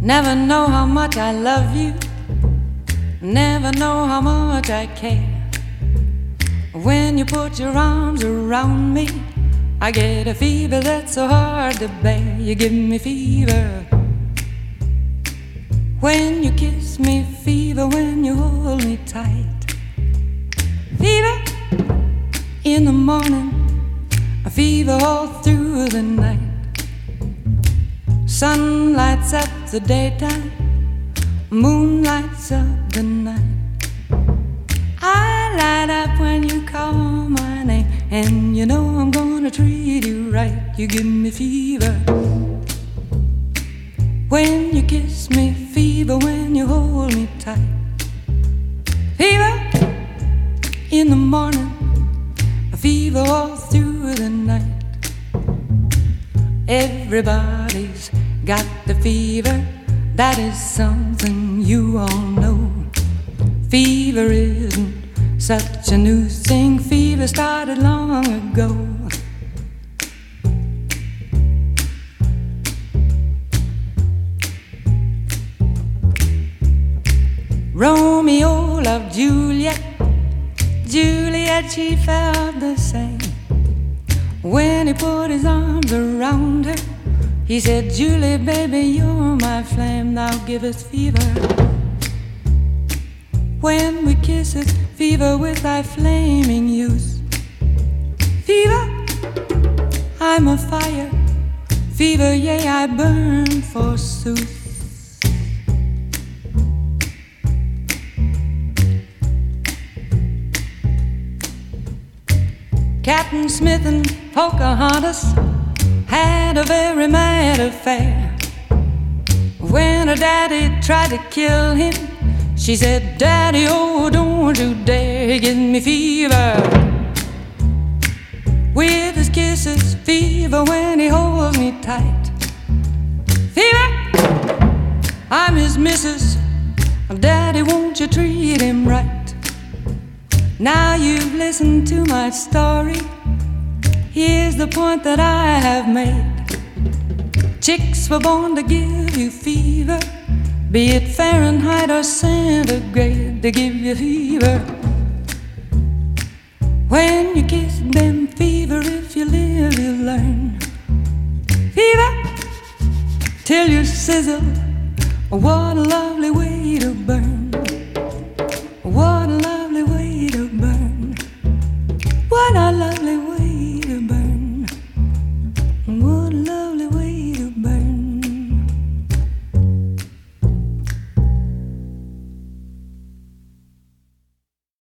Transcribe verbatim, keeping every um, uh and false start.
Never know how much I love you, never know how much I care. When you put your arms around me, I get a fever that's so hard to bear. You give me fever when you kiss me, fever when you hold me tight. Fever in the morning, a fever all through the night. Sun lights up the daytime, moon lights up the night. I light up when you call my name, and you know I'm gonna treat you right. You give me fever when you kiss me, fever when you hold me tight. Fever in the morning, a fever all through the night. Everybody's got the fever, that is something you all know. Fever isn't such a new thing, fever started long ago. Romeo loved Juliet, Juliet, she felt the same. When he put his arms around her, he said, Julie, baby, you're my flame, thou givest fever. When we kiss it, fever with thy flaming youth. Fever, I'm a fire, fever, yea, I burn forsooth. Captain Smith and Pocahontas had a very mad affair. When her daddy tried to kill him, she said, Daddy, oh, don't you dare, he gives me fever. With his kisses, fever when he holds me tight. Fever, I'm his missus, Daddy, won't you treat him right? Now you've listened to my story, here's the point that I have made. Chicks were born to give you fever, be it Fahrenheit or centigrade, they give you fever. When you kiss them, fever, if you live, you learn. Fever, till you sizzle, what a lovely way to burn.